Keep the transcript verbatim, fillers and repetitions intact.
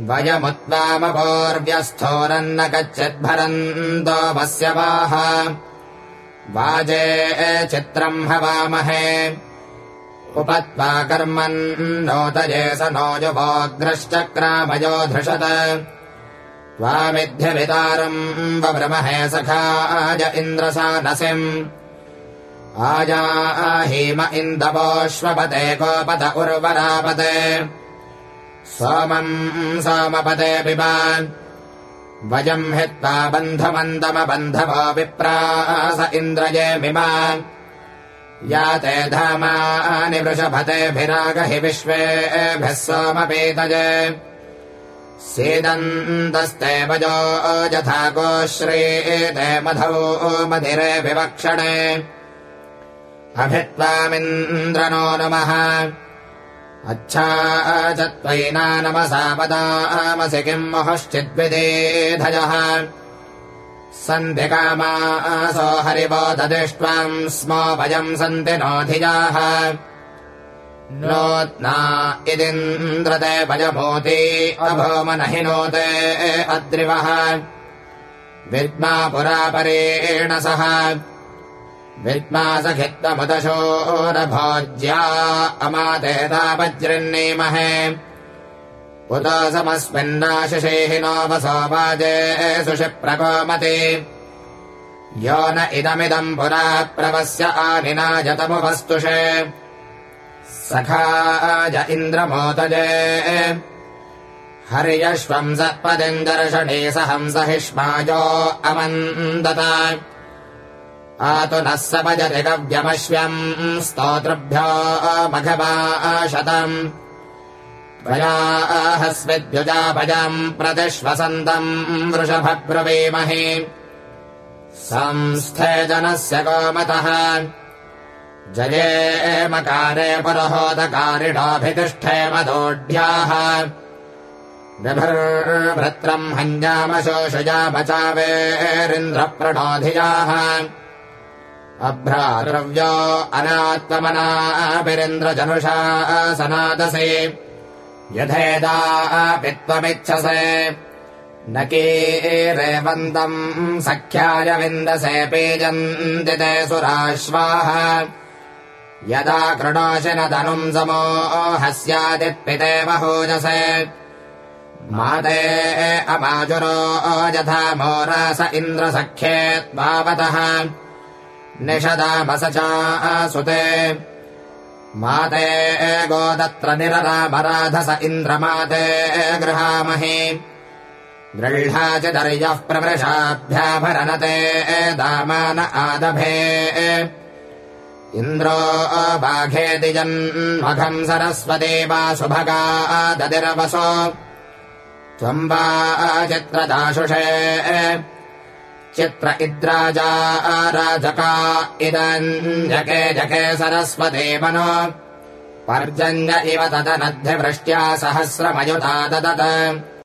वयमुत्वामपूर्व्यस्थोरन्न कच्चिद्भरन्तो वस्यवाः वाजे चित्रम् हवामहे उपत्वा कर्मन्नोतये स नो युवोग्रश्चक्रामयो धृषत त्वामिध्यवितारम् वव्रमहे सखाय इन्द्रसानसिम् आजाहीम इन्दवोऽश्वपते गोपत उर्वरापते सोमम् सोमपते पिबान् वयम् हित्वा बन्धमन्दमबन्धवो विप्रास इन्द्रये मिमान् याते धामानि वृषभतेभिरागहि विश्वेभिः सोमपीतये सीदन्तस्ते वजो यथा गोश्रीते मधौ मधिरे विवक्षणे अभित्वामिन्द्रनो नमः अच्छा च त्वयिना नमसा वदामसि किम् मुहुश्चिद्विदेधयः सन्ति कामासो हरिवो ददिष्ट्वाम् स्मो वयम् सन्ति नोऽधियाः नोत्ना इदिन्द्रते वयमोति अभोमनहि नोते अद्रिवः विद्मा पुरापरेण सह विद्मा सखित्वमुदशोरभोज्या अमातेता वज्रिन्नीमहे उत समस्मिन्नाशिषेहि नो वसो वाजे सुषिप्रकोमति यो न इदमिदम् पुरा प्रवस्य आनिनायतमुपस्तुषे सखाय इन्द्रमोतजे हर्यश्वम् सत्पदिम् दर्शने सहंसहिष्मायो अमन्दत आतु नः सपजति गव्यमश्व्यम् स्तोतृभ्यो मघवाशतम् त्वयाहस्विद्युजाभजम् प्रतिश्वसन्तम् वृषभब्रवीमहि संस्थे जनस्य गोमतः जयेमकारे पुरोहोदकारिणोऽभितिष्ठे मदोढ्याः विभर्भृत्रम् हन्यामशोषयामचावेरिन्द्रप्रणोधियाः अभ्रातृव्यो अनात्ममनाभिरिन्द्रजनुषा सनादसे यथेदापि त्वमिच्छसे न कीरेवन्तम् सख्याय विन्दसे पीजन्ति ते सुराश्वाः यदा कृणोषि न धनुम् समोहस्यादित्पिते वहूजसे माते अमाजुरो यथा मोरास इन्द्रसख्ये त्वावतः निषदामस चासुते माते गोदत्र निररामराधस इन्द्रमाते गृहामहे गृह्णाचिदर्यः प्रवृषाभ्याभरनते दामान आदभे इन्द्रो बाघेति जन्मघम् सरस्वती वा सुभगा ददिरवसो त्वम् वा चित्रदाशुषे चित्र इद्राजा राजका इदञ्जके जके सरस्वती मनो पर्जन्य इव तदनद्धिवृष्ट्या सहस्रमयुता ददत्